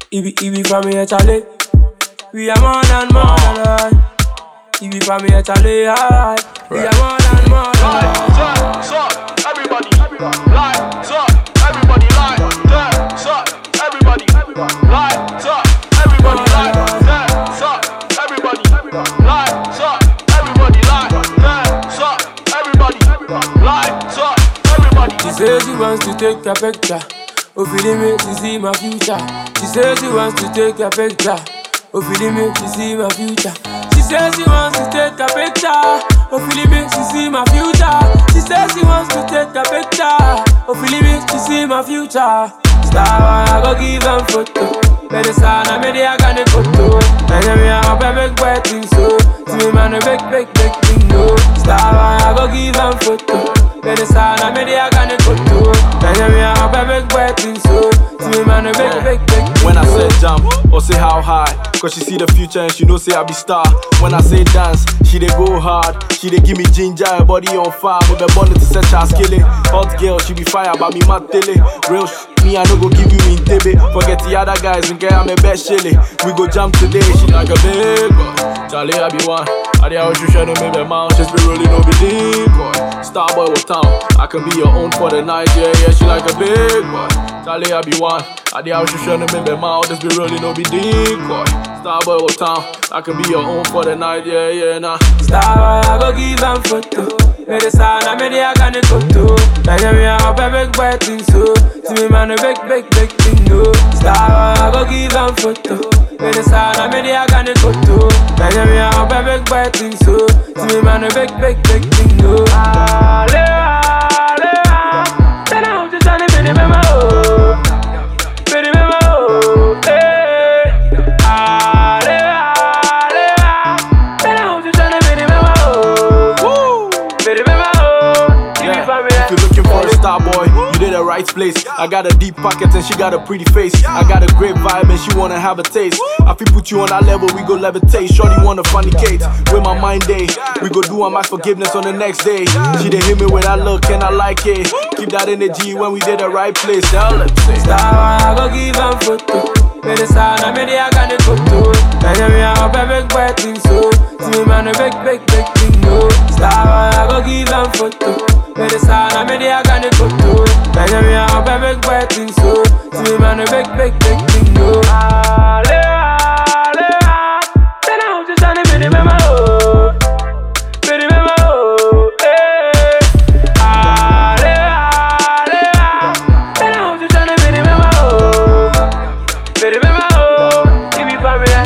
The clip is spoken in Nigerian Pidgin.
Ibi from here, Charlie. We are more than alright. Ibi from here, Charlie, alright. We are more than alright. So, everybody, like, so, everybody, like, so, everybody, like, so, everybody, like, so, everybody, like, so, everybody, like, so, everybody, like, so, everybody. She says she wants to take a picture. Oh, feeling me, she see my future. She says she wants to take a picture. Oh, feeling me, she see my future. She says she wants to take a picture. Oh, feeling me, she see my future. She says she wants to take a picture. Oh, feeling me, she see my future. Star, I go give them photo. Let the sun, I made it, I got the photo. And then me, I hope I make wet things so. To me, man, a big thing, no. Star, I go give them photo. Let the sun, I made it, I got the photo. And then me, I hope I make wet things so. To me, man, a big thing. When I say jump, or say how high, cause she see the future and she know say I be star. When I say dance, she dey go hard. She dey give me ginger, her body on fire. With the bonnet to set her skillet. Hot girl, she be fire, but me mad tele. Real me, I no go give you in tebe. Forget the other guys and get I'm a best shilly. We go jump today, she like a big boy. Charlie, I be one. I dey out you shining me the mouth, just be rolling no be deep boy. Starboy with town, I can be your own for the night, yeah, she like a big boy. Charlie, I be one. I dey out you shining me the mouth, just be rolling no be deep boy. Starboy with town, I can be your own for the night, yeah, nah. Starboy, I go give them photo. Let the sun, I made it, I got the photo. And then me, I hope I make boy thing so. To me, man, a big thing, no. Starboy, I go give them photo. Let the sun, I made it, I got the photo. And then me, I hope I make boy thing so. To me, man, a big thing, no. Then I hope you try to be the memo. Be the memo, hey. Then I hope you try to be the memo. Be the memo. If you're looking for a star boy, you did the right place. I got a deep pocket and she got a pretty face. I got a great vibe and she wanna have a taste. I feel put you on that level, we go levitate. Shorty wanna funny Kate, with my mind day. We go do my forgiveness on the next day. She done hit me with that look and I like it. Keep that energy when we did the right place. Tell them, say Star, I go give them photo. Let the sun, I made it, I got the photo. And then me, I hope I make boy thing so. To me, man, a big thing, no. Star, I go give them photo. Let the sun, I made it, I got the photo. And then me, I hope I make boy thing so. To me, man, a big thing, no. Then I hope you try to be the memo. Be the memo, hey. Then I hope you try to be the memo. Be the memo, give me family.